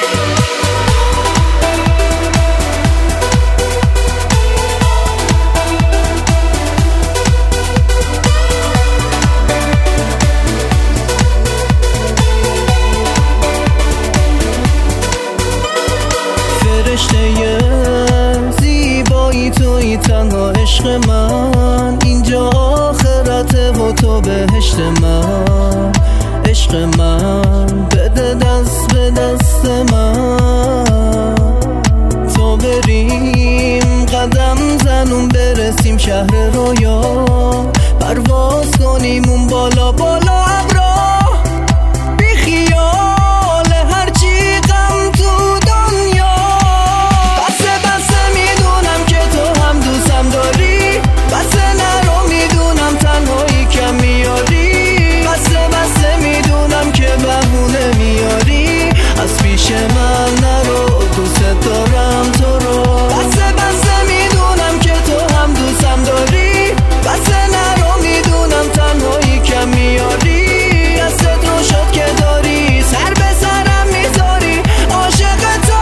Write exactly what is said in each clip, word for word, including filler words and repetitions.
فرشته زیبایی توی تنها عشق من، اینجا آخرته و تو بهشت من. عشق من بده دست به دست من، تو بریم قدم زنون برسیم شهر رویا، پرواز کنیم اون بالا بالا ابرا، بی خیال هرچی غم تو دنیا. بسه بسه میدونم که تو هم دوستم داری، بسه نرو میدونم تنهایی کم میاری، بسه بسه میدونم که بهونه میاری، از پیش من نرو دوست دارم تو رو. بسه بسه میدونم که تو هم دوستم داری، بسه نرو میدونم تنهایی کم میاری، دستت رو شد که داری سر به سرم میذاری، عاشق تو.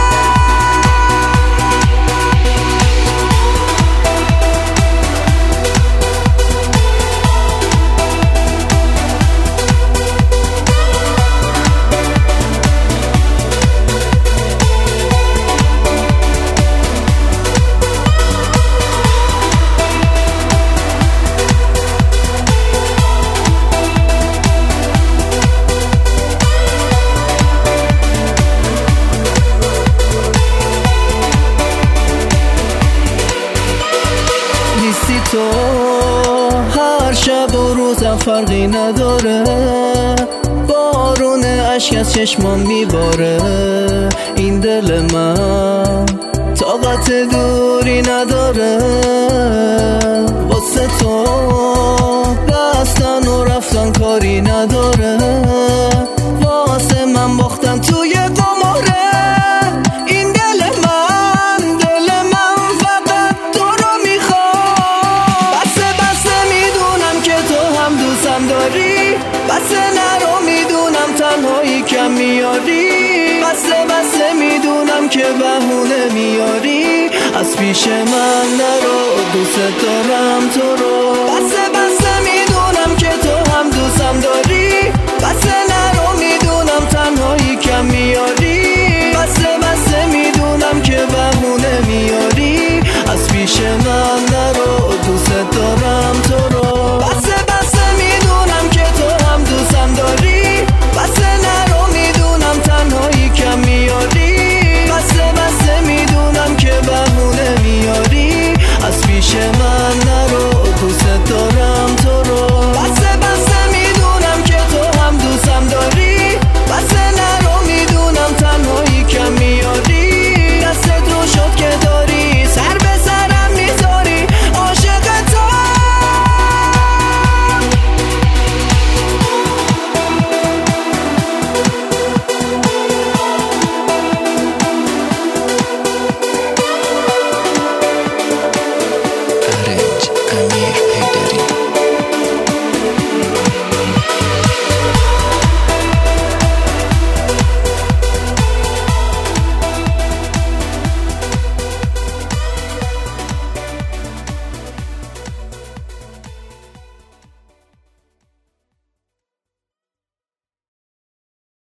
نیستی تو هر شب و روزم فرقی نداره، بارون اشک از چشمام میباره، این دل من طاقت دوری نداره، واسه تو بستن و رفتن کاری نداره، واسه من باختن توی قماره، این دل من دل من فقط تو رو میخواد. بسه بسه میدونم که تو هم دوستم داری، بسه نرو میدونم تنهایی کم میاری، بسه بسه میدونم که بهونه میاری، از پیش من نرو دوست دارم تو رو. بسه بسه